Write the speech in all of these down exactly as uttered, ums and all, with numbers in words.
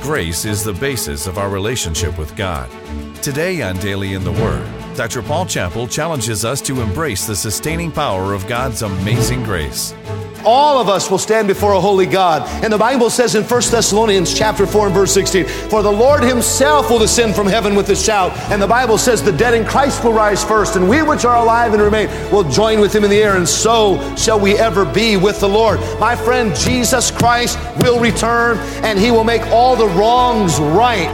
grace is the basis of our relationship with God. Today on Daily in the Word, Doctor Paul Chappell challenges us to embrace the sustaining power of God's amazing grace. All of us will stand before a holy God. And the Bible says in First Thessalonians chapter four and verse sixteen, "For the Lord himself will descend from heaven with a shout." And the Bible says the dead in Christ will rise first, and we which are alive and remain will join with him in the air, and so shall we ever be with the Lord. My friend, Jesus Christ will return, and he will make all the wrongs right.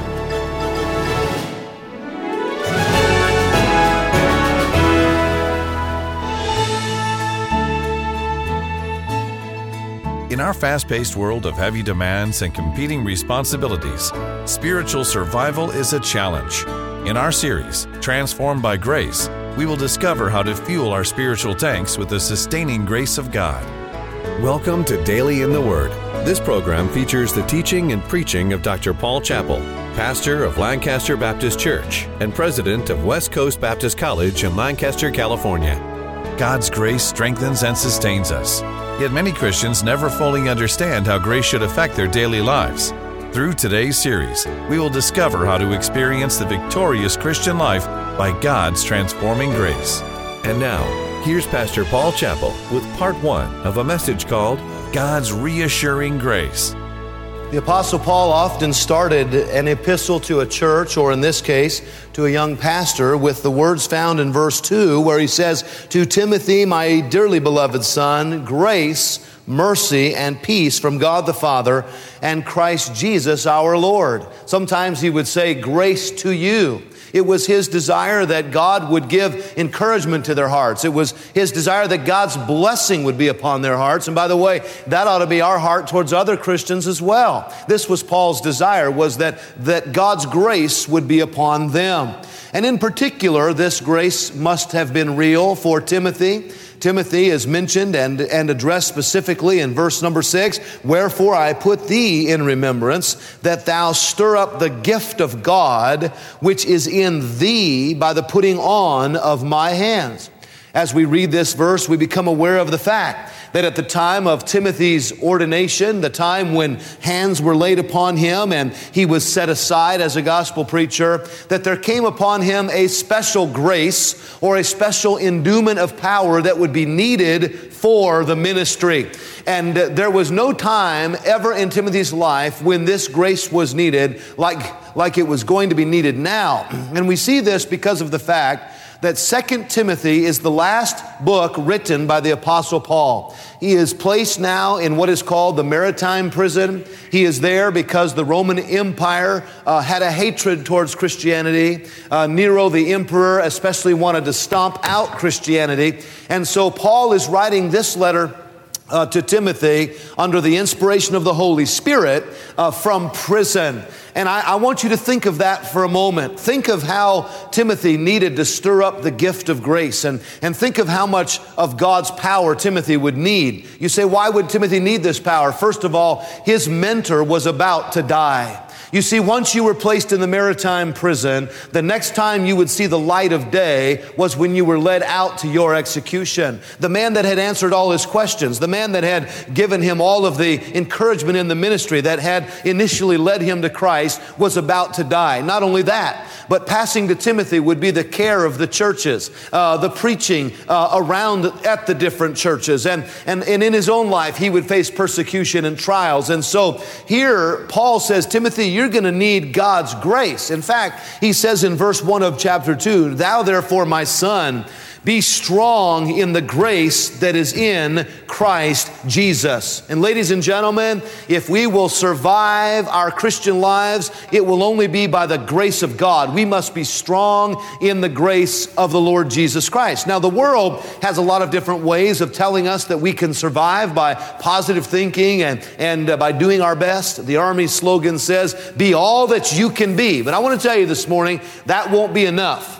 In our fast-paced world of heavy demands and competing responsibilities, spiritual survival is a challenge. In our series, Transformed by Grace, we will discover how to fuel our spiritual tanks with the sustaining grace of God. Welcome to Daily in the Word. This program features the teaching and preaching of Doctor Paul Chappell, pastor of Lancaster Baptist Church and president of West Coast Baptist College in Lancaster, California. God's grace strengthens and sustains us. Yet many Christians never fully understand how grace should affect their daily lives. Through today's series, we will discover how to experience the victorious Christian life by God's transforming grace. And now, here's Pastor Paul Chappell with part one of a message called God's Reassuring Grace. The Apostle Paul often started an epistle to a church, or in this case, to a young pastor, with the words found in verse two, where he says, "To Timothy, my dearly beloved son, grace, mercy, and peace from God the Father and Christ Jesus our Lord." Sometimes he would say, "Grace to you." It was his desire that God would give encouragement to their hearts. It was his desire that God's blessing would be upon their hearts. And by the way, that ought to be our heart towards other Christians as well. This was Paul's desire, was that, that God's grace would be upon them. And in particular, this grace must have been real for Timothy. Timothy is mentioned and, and addressed specifically in verse number six. "Wherefore I put thee in remembrance, that thou stir up the gift of God, which is in thee by the putting on of my hands." As we read this verse, we become aware of the fact that at the time of Timothy's ordination, the time when hands were laid upon him and he was set aside as a gospel preacher, that there came upon him a special grace or a special endowment of power that would be needed for the ministry. And there was no time ever in Timothy's life when this grace was needed like, like it was going to be needed now. And we see this because of the fact that Second Timothy is the last book written by the Apostle Paul. He is placed now in what is called the Maritime Prison. He is there because the Roman Empire uh, had a hatred towards Christianity. Uh, Nero, the emperor, especially wanted to stomp out Christianity. And so Paul is writing this letter Uh, to Timothy under the inspiration of the Holy Spirit uh, from prison. And I, I want you to think of that for a moment. Think of how Timothy needed to stir up the gift of grace, and, and think of how much of God's power Timothy would need. You say, why would Timothy need this power? First of all, his mentor was about to die. You see, once you were placed in the Maritime Prison, the next time you would see the light of day was when you were led out to your execution. The man that had answered all his questions, the man that had given him all of the encouragement in the ministry, that had initially led him to Christ, was about to die. Not only that, but passing to Timothy would be the care of the churches, uh, the preaching uh, around at the different churches. And, and, and in his own life, he would face persecution and trials. And so here, Paul says, Timothy, you're going to need God's grace. In fact, he says in verse one of chapter two, "Thou therefore, my son, be strong in the grace that is in Christ Jesus." And ladies and gentlemen, if we will survive our Christian lives, it will only be by the grace of God. We must be strong in the grace of the Lord Jesus Christ. Now, the world has a lot of different ways of telling us that we can survive by positive thinking and, and uh, by doing our best. The Army slogan says, "Be all that you can be." But I want to tell you this morning, that won't be enough.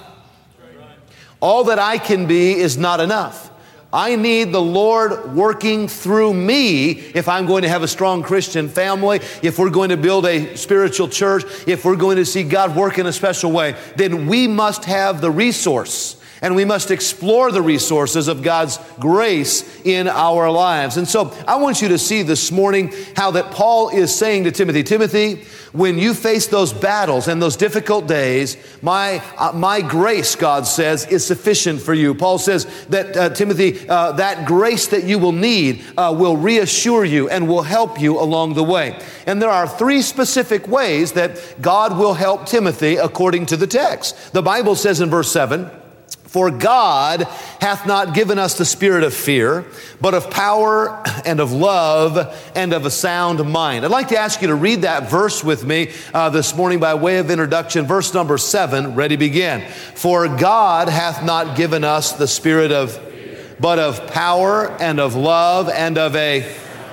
All that I can be is not enough. I need the Lord working through me if I'm going to have a strong Christian family, if we're going to build a spiritual church, if we're going to see God work in a special way. Then we must have the resource And we must explore the resources of God's grace in our lives. And so I want you to see this morning how that Paul is saying to Timothy, Timothy, when you face those battles and those difficult days, my uh, my grace, God says, is sufficient for you. Paul says that, uh, Timothy, uh, that grace that you will need uh, will reassure you and will help you along the way. And there are three specific ways that God will help Timothy according to the text. The Bible says in verse seven, for God hath not given us the spirit of fear, but of power and of love and of a sound mind. I'd like to ask you to read that verse with me uh, this morning by way of introduction. Verse number seven, ready, begin. For God hath not given us the spirit of, but of power and of love and of a...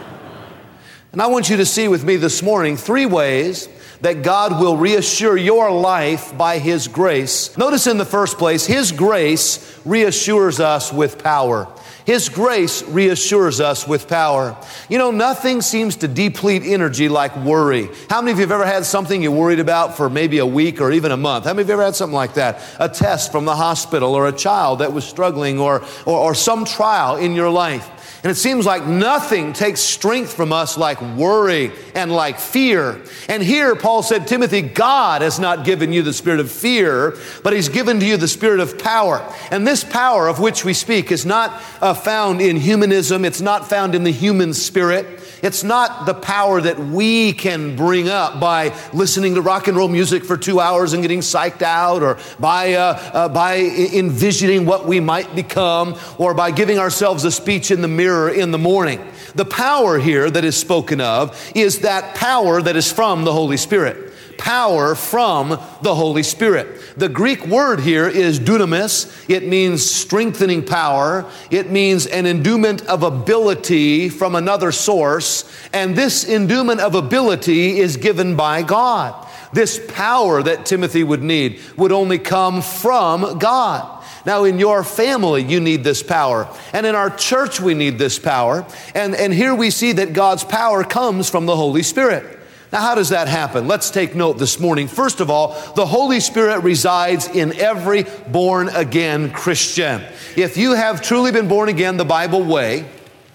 And I want you to see with me this morning three ways that God will reassure your life by His grace. Notice in the first place, His grace reassures us with power. His grace reassures us with power. You know, nothing seems to deplete energy like worry. How many of you have ever had something you worried about for maybe a week or even a month? How many of you have ever had something like that? A test from the hospital, or a child that was struggling, or, or, or some trial in your life. And it seems like nothing takes strength from us like worry and like fear. And here Paul said, Timothy, God has not given you the spirit of fear, but He's given to you the spirit of power. And this power of which we speak is not uh, found in humanism. It's not found in the human spirit. It's not the power that we can bring up by listening to rock and roll music for two hours and getting psyched out, or by uh, uh, by envisioning what we might become, or by giving ourselves a speech in the mirror in the morning. The power here that is spoken of is that power that is from the Holy Spirit. Power from the Holy Spirit. The Greek word here is dunamis. It means strengthening power. It means an endowment of ability from another source. And this endowment of ability is given by God. This power that Timothy would need would only come from God. Now, in your family, you need this power. And in our church, we need this power. And, and here we see that God's power comes from the Holy Spirit. Now, how does that happen? Let's take note this morning. First of all, the Holy Spirit resides in every born-again Christian. If you have truly been born again the Bible way,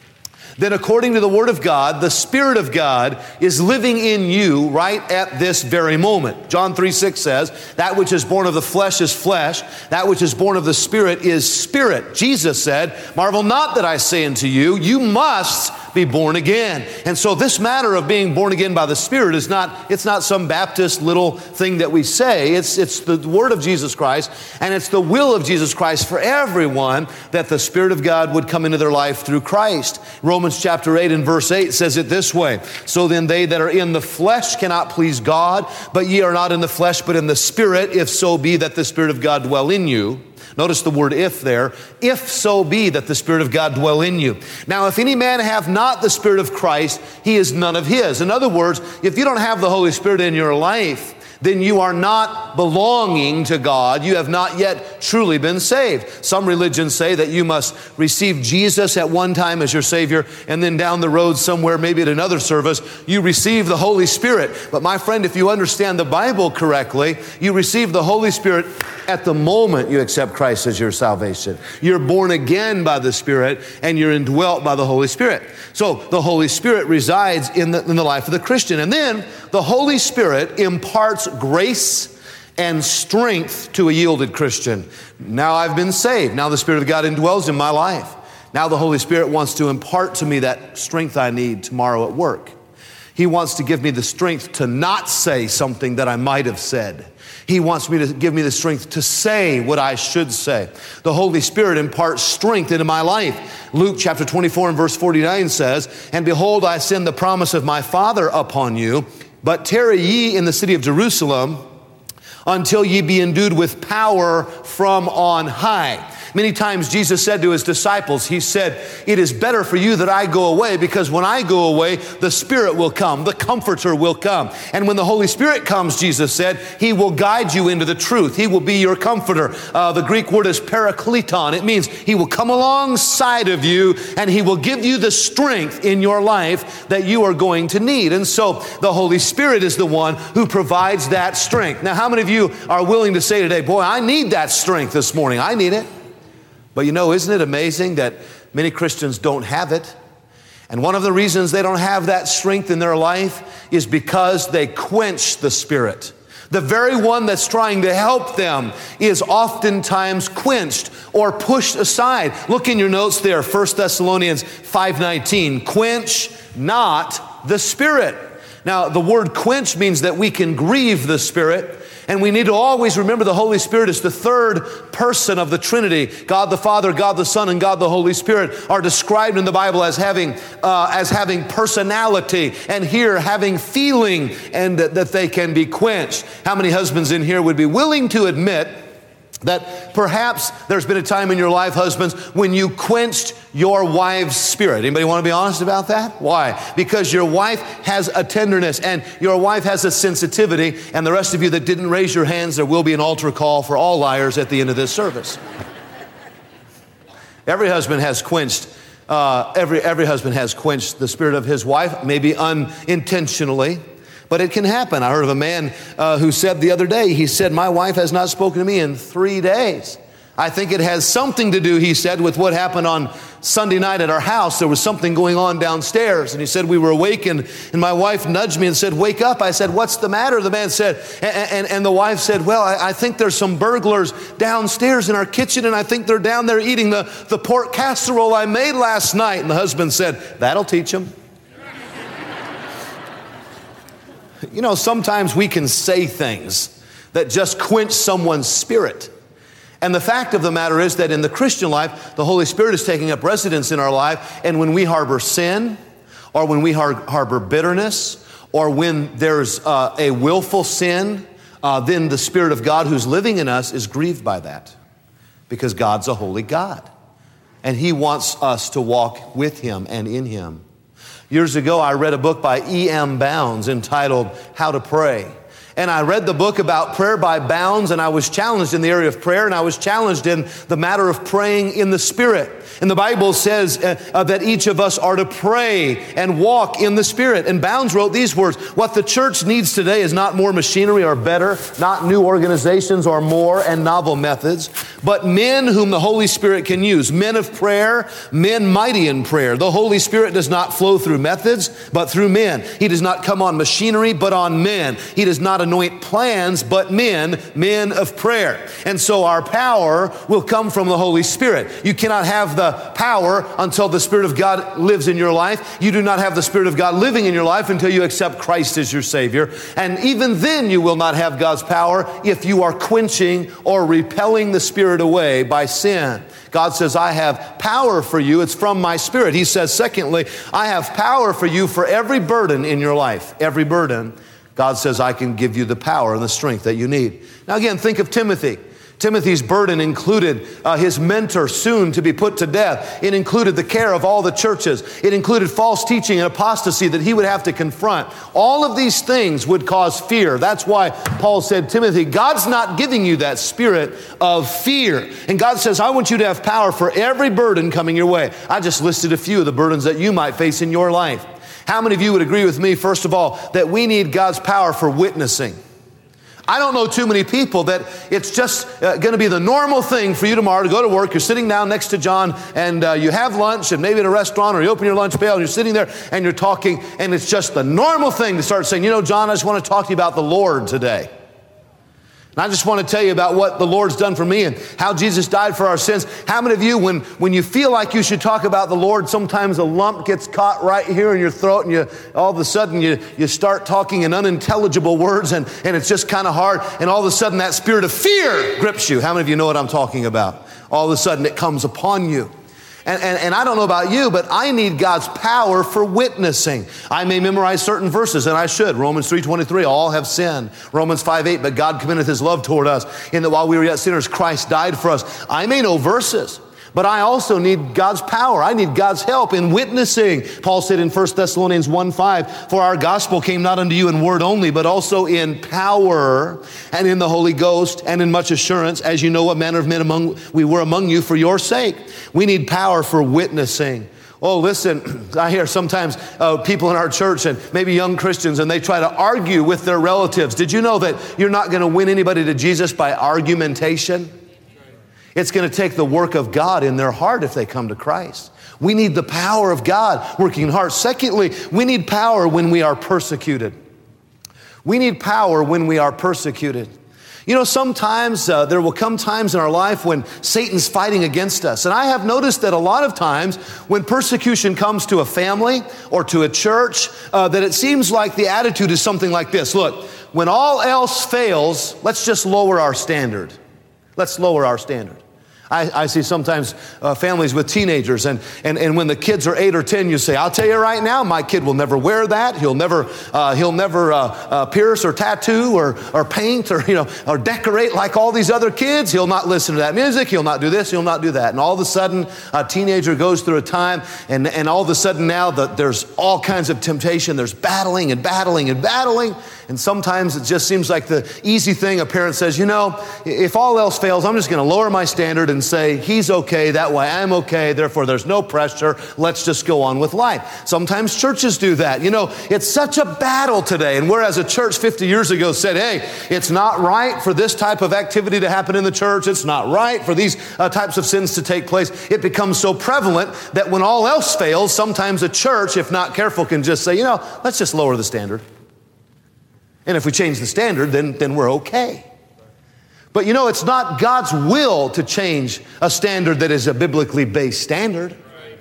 then according to the Word of God, the Spirit of God is living in you right at this very moment. John three six says, that which is born of the flesh is flesh, that which is born of the Spirit is spirit. Jesus said, marvel not that I say unto you, you must be born again. And so this matter of being born again by the Spirit is not, it's not some Baptist little thing that we say. It's, it's the Word of Jesus Christ, and it's the will of Jesus Christ for everyone that the Spirit of God would come into their life through Christ. Romans chapter eight and verse eight says it this way, so then they that are in the flesh cannot please God, but ye are not in the flesh, but in the Spirit, if so be that the Spirit of God dwell in you. Notice the word if there. If so be that the Spirit of God dwell in you. Now, if any man have not the Spirit of Christ, he is none of his. In other words, if you don't have the Holy Spirit in your life, then you are not belonging to God. You have not yet truly been saved. Some religions say that you must receive Jesus at one time as your Savior, and then down the road somewhere, maybe at another service, you receive the Holy Spirit. But my friend, if you understand the Bible correctly, you receive the Holy Spirit at the moment you accept Christ as your salvation. You're born again by the Spirit, and you're indwelt by the Holy Spirit. So the Holy Spirit resides in the, in the life of the Christian. And then the Holy Spirit imparts grace and strength to a yielded Christian. Now I've been saved. Now the Spirit of God indwells in my life. Now the Holy Spirit wants to impart to me that strength I need tomorrow at work. He wants to give me the strength to not say something that I might have said. He wants me to give me the strength to say what I should say. The Holy Spirit imparts strength into my life. Luke chapter twenty-four and verse forty-nine says, and behold, I send the promise of my Father upon you, but tarry ye in the city of Jerusalem until ye be endued with power from on high. Many times Jesus said to his disciples, he said, it is better for you that I go away, because when I go away, the Spirit will come, the Comforter will come. And when the Holy Spirit comes, Jesus said, He will guide you into the truth. He will be your comforter. Uh, the Greek word is parakleton. It means He will come alongside of you, and He will give you the strength in your life that you are going to need. And so the Holy Spirit is the one who provides that strength. Now, how many of you are willing to say today, boy, I need that strength this morning. I need it. But you know, isn't it amazing that many Christians don't have it? And one of the reasons they don't have that strength in their life is because they quench the Spirit. The very one that's trying to help them is oftentimes quenched or pushed aside. Look in your notes there, First Thessalonians five nineteen. Quench not the Spirit. Now, the word quench means that we can grieve the Spirit. And we need to always remember the Holy Spirit is the third person of the Trinity. God the Father, God the Son, and God the Holy Spirit are described in the Bible as having uh, as having personality, and here having feeling, and that, that they can be quenched. How many husbands in here would be willing to admit that perhaps there's been a time in your life, husbands, when you quenched your wife's spirit? Anybody want to be honest about that? Why? Because your wife has a tenderness and your wife has a sensitivity, and the rest of you that didn't raise your hands, there will be an altar call for all liars at the end of this service. Every husband has quenched, uh, every, every husband has quenched the spirit of his wife, maybe unintentionally. But it can happen. I heard of a man uh, who said the other day, he said, my wife has not spoken to me in three days. I think it has something to do, he said, with what happened on Sunday night at our house. There was something going on downstairs. And he said, we were awake, and, and my wife nudged me and said, wake up. I said, what's the matter? The man said, and, and, and the wife said, well, I, I think there's some burglars downstairs in our kitchen, and I think they're down there eating the, the pork casserole I made last night. And the husband said, that'll teach them. You know, sometimes we can say things that just quench someone's spirit. And the fact of the matter is that in the Christian life, the Holy Spirit is taking up residence in our life. And when we harbor sin, or when we har- harbor bitterness, or when there's uh, a willful sin, uh, then the Spirit of God who's living in us is grieved by that. Because God's a holy God. And He wants us to walk with Him and in Him. Years ago, I read a book by E M Bounds entitled How to Pray. And I read the book about prayer by Bounds, and I was challenged in the area of prayer, and I was challenged in the matter of praying in the Spirit. And the Bible says uh, uh, that each of us are to pray and walk in the Spirit. And Bounds wrote these words, what the church needs today is not more machinery or better, not new organizations or more and novel methods, but men whom the Holy Spirit can use. Men of prayer, men mighty in prayer. The Holy Spirit does not flow through methods, but through men. He does not come on machinery, but on men. He does not anoint plans, but men, men of prayer. And so our power will come from the Holy Spirit. You cannot have the power until the Spirit of God lives in your life. You do not have the Spirit of God living in your life until you accept Christ as your Savior. And even then you will not have God's power if you are quenching or repelling the Spirit away by sin. God says, I have power for you. It's from my Spirit. He says, secondly, I have power for you for every burden in your life. Every burden. God says, I can give you the power and the strength that you need. Now again, think of Timothy. Timothy's burden included uh, his mentor soon to be put to death. It included the care of all the churches. It included false teaching and apostasy that he would have to confront. All of these things would cause fear. That's why Paul said, Timothy, God's not giving you that spirit of fear. And God says, I want you to have power for every burden coming your way. I just listed a few of the burdens that you might face in your life. How many of you would agree with me, first of all, that we need God's power for witnessing? I don't know too many people that it's just uh, going to be the normal thing for you tomorrow to go to work. You're sitting down next to John, and uh, you have lunch, and maybe at a restaurant, or you open your lunch pail and you're sitting there and you're talking, and it's just the normal thing to start saying, you know, John, I just want to talk to you about the Lord today. And I just want to tell you about what the Lord's done for me and how Jesus died for our sins. How many of you, when, when you feel like you should talk about the Lord, sometimes a lump gets caught right here in your throat, and you all of a sudden you, you start talking in unintelligible words, and, and it's just kind of hard, and all of a sudden that spirit of fear grips you. How many of you know what I'm talking about? All of a sudden it comes upon you. And, and, and I don't know about you, but I need God's power for witnessing. I may memorize certain verses, and I should. Romans three twenty-three, all have sinned. Romans five eight, but God commendeth His love toward us, in that while we were yet sinners, Christ died for us. I may know verses, but I also need God's power. I need God's help in witnessing. Paul said in First Thessalonians one five, for our gospel came not unto you in word only, but also in power and in the Holy Ghost and in much assurance, as you know what manner of men among we were among you for your sake. We need power for witnessing. Oh, listen, I hear sometimes uh, people in our church and maybe young Christians, and they try to argue with their relatives. Did you know that you're not going to win anybody to Jesus by argumentation? It's going to take the work of God in their heart if they come to Christ. We need the power of God working in hearts. Secondly, we need power when we are persecuted. We need power when we are persecuted. You know, sometimes uh, there will come times in our life when Satan's fighting against us. And I have noticed that a lot of times when persecution comes to a family or to a church, uh, that it seems like the attitude is something like this. Look, when all else fails, let's just lower our standard. Let's lower our standard. I, I see sometimes uh, families with teenagers, and, and, and when the kids are eight or ten, you say, I'll tell you right now, my kid will never wear that. He'll never, uh, he'll never uh, uh, pierce or tattoo or, or paint or, you know, or decorate like all these other kids. He'll not listen to that music. He'll not do this. He'll not do that. And all of a sudden, a teenager goes through a time, and, and all of a sudden now the, there's all kinds of temptation. There's battling and battling and battling. And sometimes it just seems like the easy thing. A parent says, you know, if all else fails, I'm just going to lower my standard and say, he's okay, that way I'm okay, therefore there's no pressure, let's just go on with life. Sometimes churches do that. You know, it's such a battle today. And whereas a church fifty years ago said, hey, it's not right for this type of activity to happen in the church, it's not right for these uh, types of sins to take place, it becomes so prevalent that when all else fails, sometimes a church, if not careful, can just say, you know, let's just lower the standard. And if we change the standard, then, then we're okay. But you know, it's not God's will to change a standard that is a biblically based standard.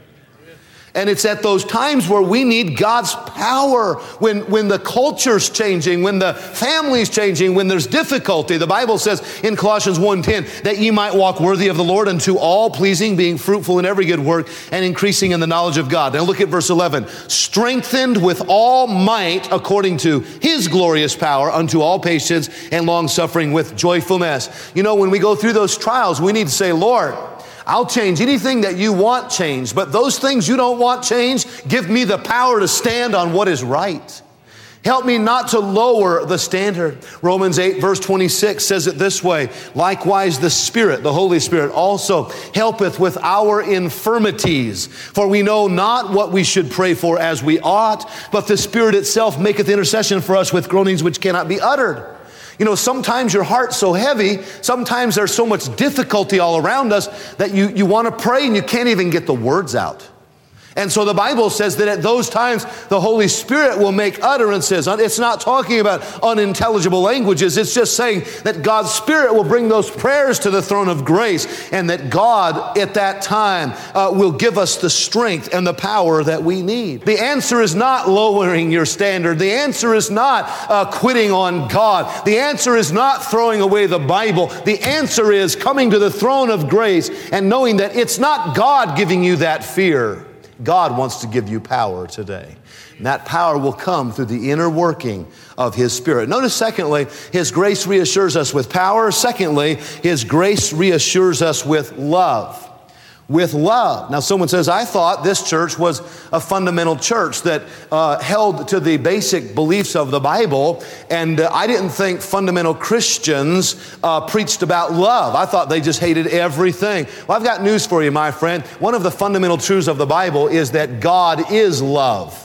And it's at those times where we need God's power, when, when the culture's changing, when the family's changing, when there's difficulty. The Bible says in Colossians one ten that ye might walk worthy of the Lord unto all pleasing, being fruitful in every good work and increasing in the knowledge of God. Now look at verse eleven. Strengthened with all might according to his glorious power unto all patience and long suffering with joyfulness. You know, when we go through those trials, we need to say, Lord, I'll change anything that you want changed, but those things you don't want changed, give me the power to stand on what is right. Help me not to lower the standard. Romans eight verse twenty-six says it this way, likewise the Spirit, the Holy Spirit, also helpeth with our infirmities. For we know not what we should pray for as we ought, but the Spirit itself maketh intercession for us with groanings which cannot be uttered. You know, sometimes your heart's so heavy, sometimes there's so much difficulty all around us that you, you want to pray and you can't even get the words out. And so the Bible says that at those times, the Holy Spirit will make utterances. It's not talking about unintelligible languages. It's just saying that God's Spirit will bring those prayers to the throne of grace, and that God at that time uh, will give us the strength and the power that we need. The answer is not lowering your standard. The answer is not uh, quitting on God. The answer is not throwing away the Bible. The answer is coming to the throne of grace and knowing that it's not God giving you that fear. God wants to give you power today. And that power will come through the inner working of His Spirit. Notice, secondly, His grace reassures us with power. Secondly, His grace reassures us with love. With love. Now, someone says, I thought this church was a fundamental church that uh, held to the basic beliefs of the Bible, and uh, I didn't think fundamental Christians uh, preached about love. I thought they just hated everything. Well, I've got news for you, my friend. One of the fundamental truths of the Bible is that God is love.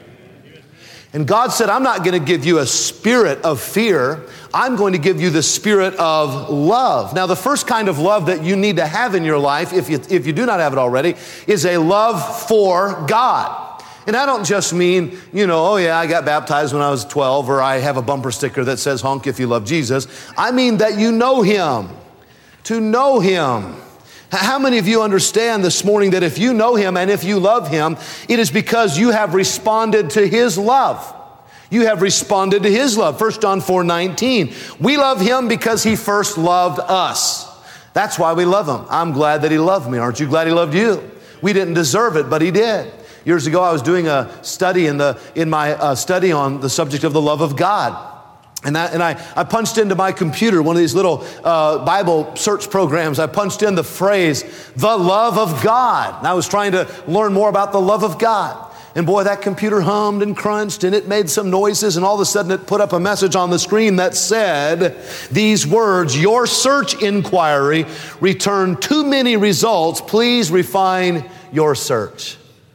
And God said, I'm not going to give you a spirit of fear. I'm going to give you the spirit of love. Now, the first kind of love that you need to have in your life, if you, if you do not have it already, is a love for God. And I don't just mean, you know, oh yeah, I got baptized when I was twelve, or I have a bumper sticker that says, honk if you love Jesus. I mean that you know Him. To know Him. How many of you understand this morning that if you know Him and if you love Him, it is because you have responded to His love. You have responded to His love. First John four nineteen. We love Him because He first loved us. That's why we love Him. I'm glad that He loved me. Aren't you glad He loved you? We didn't deserve it, but He did. Years ago, I was doing a study in the in my uh, study on the subject of the love of God. And, I, and I, I punched into my computer, one of these little uh, Bible search programs, I punched in the phrase, the love of God. And I was trying to learn more about the love of God. And boy, that computer hummed and crunched and it made some noises, and all of a sudden it put up a message on the screen that said these words, your search inquiry returned too many results. Please refine your search.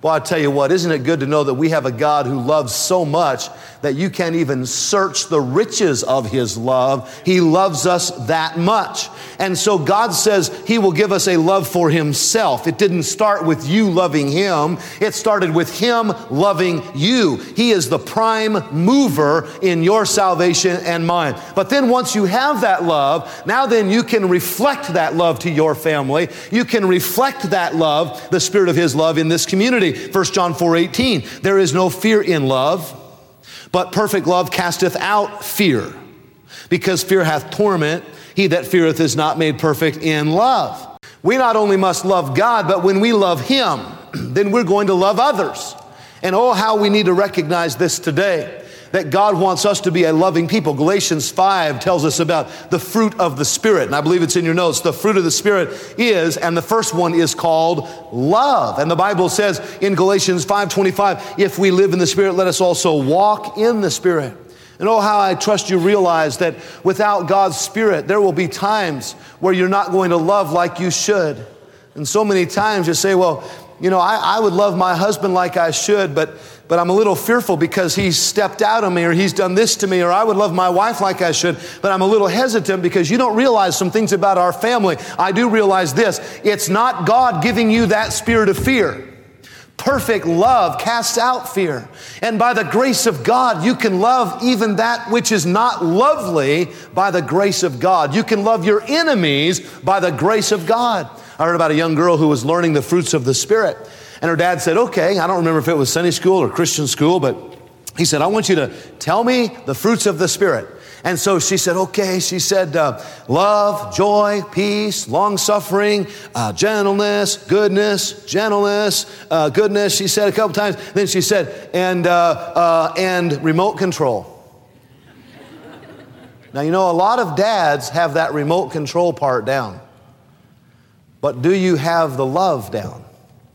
Well, I tell you what, isn't it good to know that we have a God who loves so much that you can't even search the riches of His love. He loves us that much. And so God says He will give us a love for Himself. It didn't start with you loving Him. It started with Him loving you. He is the prime mover in your salvation and mine. But then once you have that love, now then you can reflect that love to your family. You can reflect that love, the Spirit of His love in this community. First John four eighteen, there is no fear in love, but perfect love casteth out fear, because fear hath torment. He that feareth is not made perfect in love. We not only must love God, but when we love Him, then we're going to love others. And oh, how we need to recognize this today, that God wants us to be a loving people. Galatians five tells us about the fruit of the Spirit. And I believe it's in your notes. The fruit of the Spirit is, and the first one is called love. And the Bible says in Galatians five twenty-five, if we live in the Spirit, let us also walk in the Spirit. And oh, how I trust you realize that without God's Spirit, there will be times where you're not going to love like you should. And so many times you say, well, you know, I, I would love my husband like I should, but but I'm a little fearful because he's stepped out on me, or he's done this to me, or I would love my wife like I should, but I'm a little hesitant because you don't realize some things about our family. I do realize this. It's not God giving you that spirit of fear. Perfect love casts out fear. And by the grace of God, you can love even that which is not lovely by the grace of God. You can love your enemies by the grace of God. I heard about a young girl who was learning the fruits of the Spirit. And her dad said, okay, I don't remember if it was Sunday school or Christian school, but he said, I want you to tell me the fruits of the Spirit. And so she said, okay. She said, uh, love, joy, peace, long-suffering, uh, gentleness, goodness, gentleness, uh, goodness. She said a couple times. Then she said, and, uh, uh, and remote control. Now, you know, a lot of dads have that remote control part down. But do you have the love down?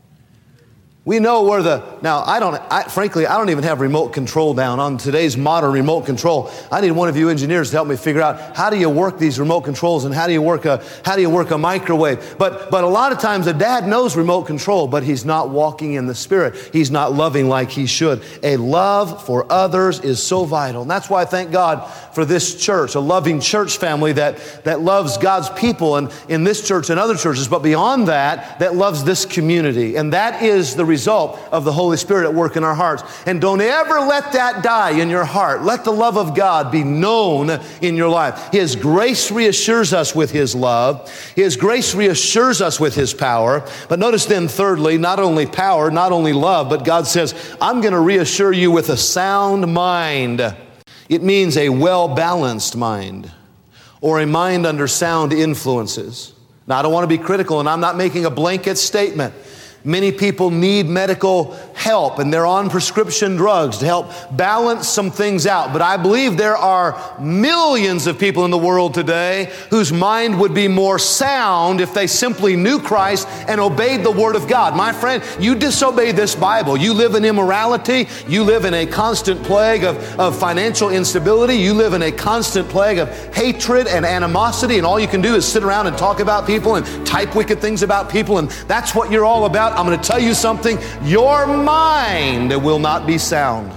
We know where the, now I don't, I, frankly, I don't even have remote control down on today's modern remote control. I need one of you engineers to help me figure out how do you work these remote controls and how do you work a, how do you work a microwave? But, but a lot of times a dad knows remote control, but he's not walking in the Spirit. He's not loving like he should. A love for others is so vital. And that's why I thank God for this church, a loving church family that, that loves God's people and in this church and other churches, but beyond that, that loves this community. And that is the result of the Holy Spirit at work in our hearts. And don't ever let that die in your heart. Let the love of God be known in your life. His grace reassures us with His love. His grace reassures us with His power. But notice then, thirdly, not only power, not only love, but God says, I'm going to reassure you with a sound mind. It means a well-balanced mind, or a mind under sound influences. Now, I don't want to be critical, and I'm not making a blanket statement. Many people need medical help, and they're on prescription drugs to help balance some things out. But I believe there are millions of people in the world today whose mind would be more sound if they simply knew Christ and obeyed the Word of God. My friend, you disobey this Bible. You live in immorality. You live in a constant plague of, of financial instability. You live in a constant plague of hatred and animosity, and all you can do is sit around and talk about people and type wicked things about people, and that's what you're all about. I'm going to tell you something. Your mind will not be sound.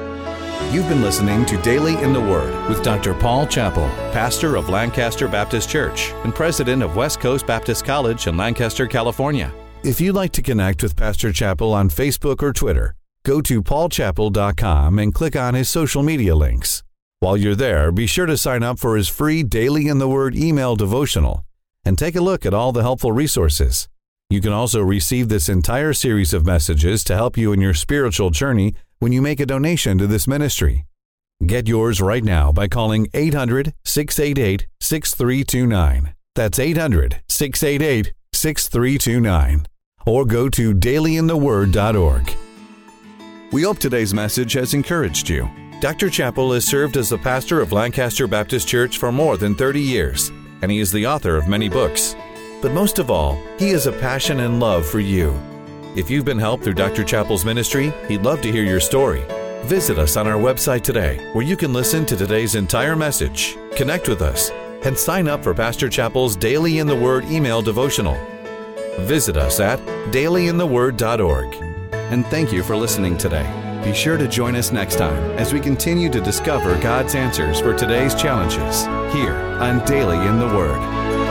You've been listening to Daily in the Word with Doctor Paul Chappell, pastor of Lancaster Baptist Church and president of West Coast Baptist College in Lancaster, California. If you'd like to connect with Pastor Chappell on Facebook or Twitter, go to paul chappell dot com and click on his social media links. While you're there, be sure to sign up for his free Daily in the Word email devotional and take a look at all the helpful resources. You can also receive this entire series of messages to help you in your spiritual journey when you make a donation to this ministry. Get yours right now by calling eight hundred, six eight eight, six three two nine. That's eight hundred, six eight eight, six three two nine. Or go to daily in the word dot org. We hope today's message has encouraged you. Doctor Chappell has served as the pastor of Lancaster Baptist Church for more than thirty years, and he is the author of many books. But most of all, he has a passion and love for you. If you've been helped through Doctor Chappell's ministry, he'd love to hear your story. Visit us on our website today, where you can listen to today's entire message, connect with us, and sign up for Pastor Chappell's Daily in the Word email devotional. Visit us at daily in the word dot org. and thank you for listening today. Be sure to join us next time as we continue to discover God's answers for today's challenges here on Daily in the Word.